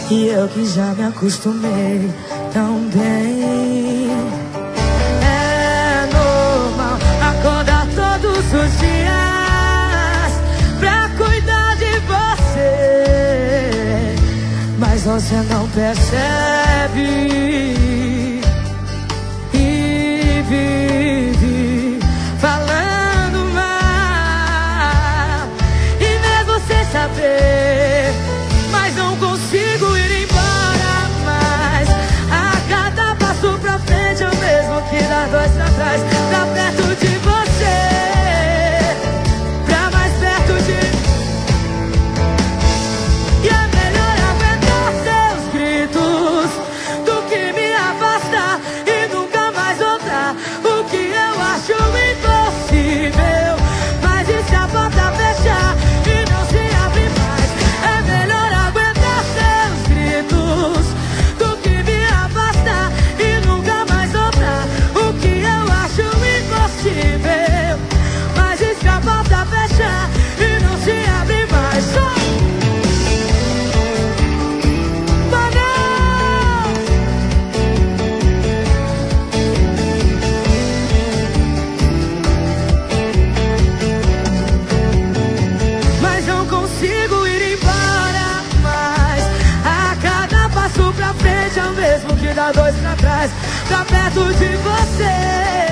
E eu que já me acostumei tão bem. É normal acordar todos os dias pra cuidar de você, mas você não percebe e vive falando mal. E mesmo sem saber, mas não consigo ir embora mais. A cada passo pra frente é o mesmo que dá dois pra trás. Pra perto de você, pra mais perto de... E é melhor aguentar seus gritos do que me afastar e nunca mais voltar. O que eu acho impossível, mas e se a porta fechar e não se abre mais? É melhor aguentar seus gritos do que me afastar e nunca mais voltar. O que eu acho impossível, mas e se a porta fechar e não se abre mais? Mas não consigo ir embora mais. A cada passo pra frente é o mesmo que dá dois pra trás. Pra perto de você,